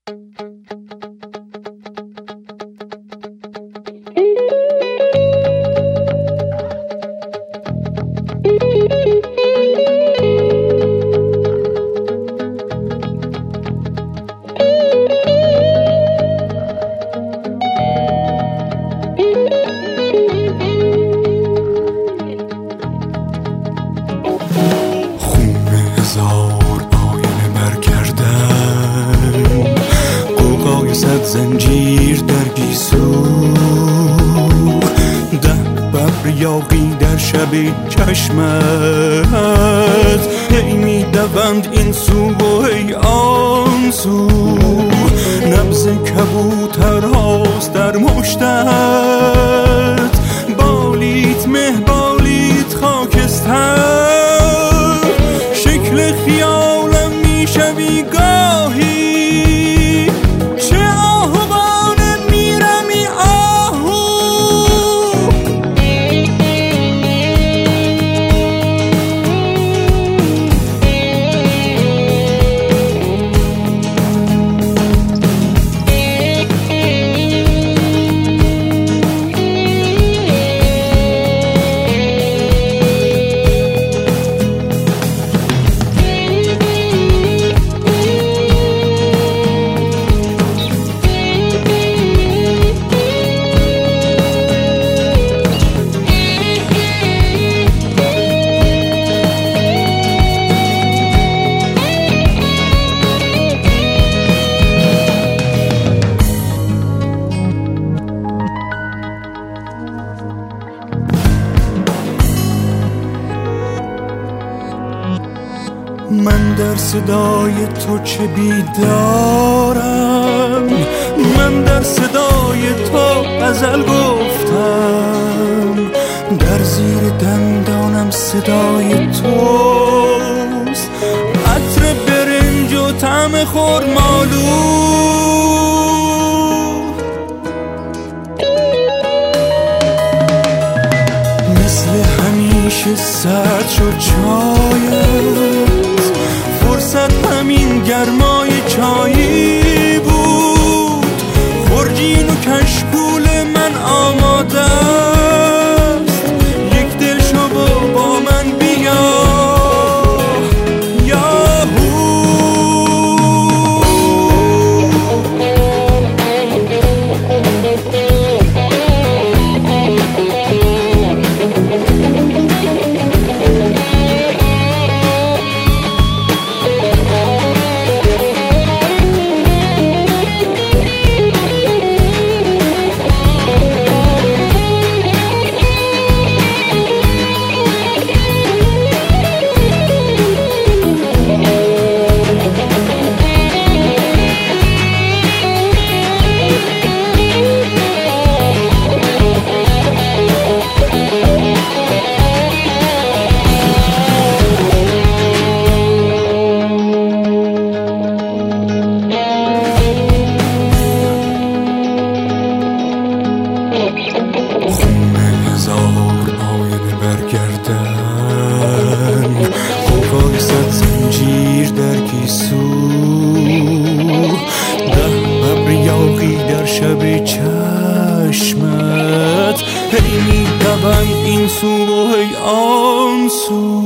زنجیر در گیسو، 10 ببر یاغی در شب چشمت، هی می دوند این سو و هی آن سو. نبض کبوترهاست در مشتت، بالیت مه بالیت خاکستر. شکل خیالم می شوی گاهی، من در صدای تو چه بیدارم، من در صدای تو غزل گفتم. در زیر دندانم صدای توست، عطر برنج و طعم خرمالو. مثل همیشه سرد شد چایت، فرصت همین گرمای چایی بود. خورجین و کشکول من آماده است، یک دل شو و با من بیا. قوقای صد زنجیر در گیسو، 10 ببر یاغی در شب چشمت، هی می دوند این سو و هی آن سو.